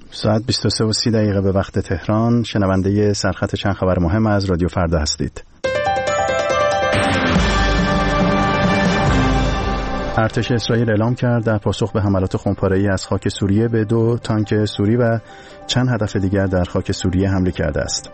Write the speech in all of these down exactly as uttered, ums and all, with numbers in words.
ساعت بیست و سه و سی دقیقه به وقت تهران. شنونده سرخط چند خبر مهم از رادیو فردا هستید. ارتش اسرائیل اعلام کرد در پاسخ به حملات خونپاره‌ای از خاک سوریه به دو تانک سوری و چند هدف دیگر در خاک سوریه حمله کرده است.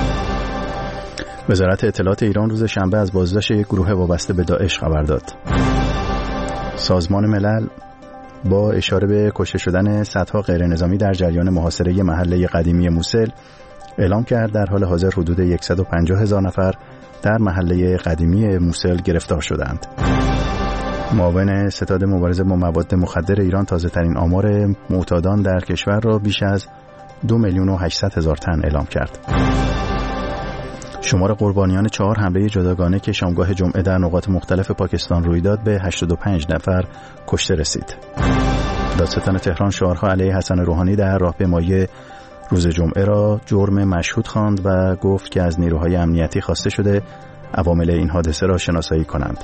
وزارت اطلاعات ایران روز شنبه از بازداشت یک گروه وابسته به داعش خبر داد. سازمان ملل با اشاره به کشته شدن صدها غیر نظامی در جریان محاصره محله قدیمی موسل اعلام کرد در حال حاضر حدود صد و پنجاه هزار نفر در محله قدیمی موسل گرفتار شدند. معاون ستاد مبارزه با مواد مخدر ایران تازه ترین آمار معتادان در کشور را بیش از دو میلیون و هشتصد هزار تن اعلام کرد. شمار قربانیان چهار حمله جداگانه که شامگاه جمعه در نقاط مختلف پاکستان روی داد به هشتاد و پنج نفر کشته رسید. دادستان تهران شعارها علیه حسن روحانی در راهپیمایی روز جمعه را جرم مشهود خواند و گفت که از نیروهای امنیتی خواسته شده عوامل این حادثه را شناسایی کنند.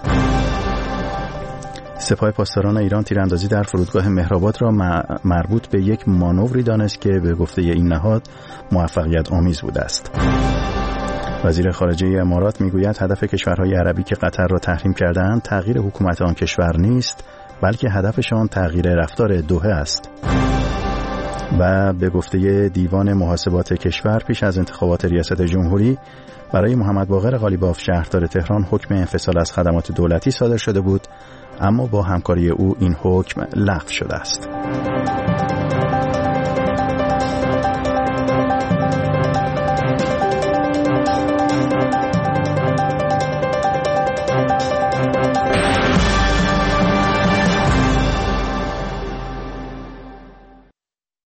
سپاه پاسداران ایران تیراندازی در فرودگاه مهرآباد را مربوط به یک مانوری دانست که به گفته این نهاد موفقیت آمیز بوده است. وزیر خارجه امارات میگوید هدف کشورهای عربی که قطر را تحریم کردند تغییر حکومت آن کشور نیست، بلکه هدفشان تغییر رفتار دوحه است. و به گفته دیوان محاسبات کشور پیش از انتخابات ریاست جمهوری برای محمد باقر قالیباف شهردار تهران حکم انفصال از خدمات دولتی صادر شده بود، اما با همکاری او این حکم لغو شده است.